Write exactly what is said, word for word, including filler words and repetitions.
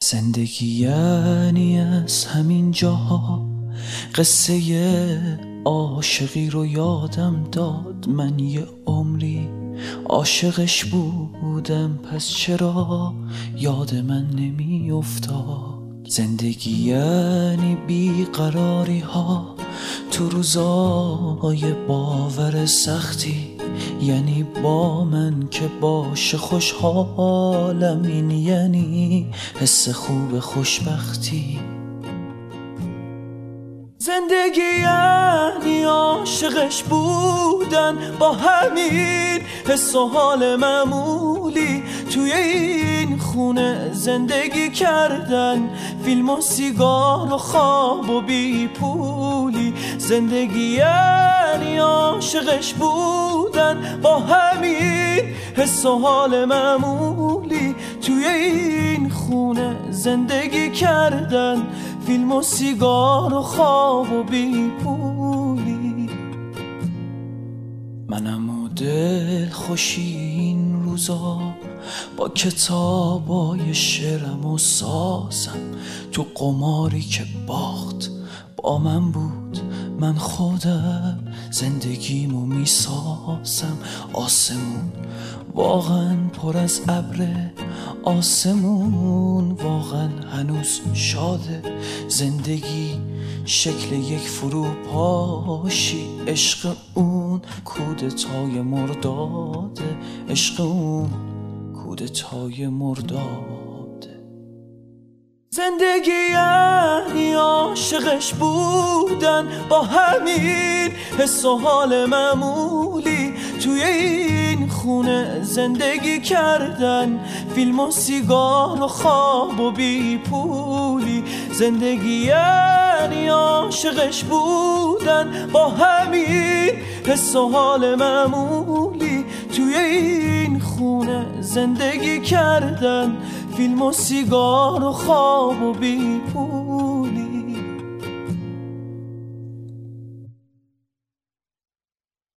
زندگی یعنی از همین جاها، قصه عاشقی رو یادم داد. من یه عمری عاشقش بودم، پس چرا یاد من نمی افتاد؟ زندگی یعنی بیقراری ها تو روزای باور سختی، یعنی با من که باشه خوشحالم، این یعنی حس خوب خوشبختی. زندگی یعنی عاشقش بودن، با همین حس و حال معمولی توی این خونه زندگی کردن، فیلم و سیگار و خواب و بی پولی. زندگی یعنی عاشقش بودن، با همین حس و حال معمولی توی این خونه زندگی کردن، فیلم و سیگار و خواب و بی پولی. منم و دل خوشی این روزا با کتابای شعرم و سازم، تو قماری که باخت با من بود، من خودم زندگیمو میسازم. آسمون واقعا پر از ابره، آسمون واقعا هنوز شاده. زندگی شکل یک فروپاشی، عشق اون کودتای مرداده، عشق اون کودتای مرداده. زندگی یعنی عاشقش بودن، با همین حس و حال معمولی توی این خونه زندگی کردن، فیلم و سیگار و خواب و بی پولی. زندگی یعنی عاشقش بودن، با همین حس و حال معمولی توی این خونه زندگی کردن، فیلم و سیگار و خواب و بی پولی.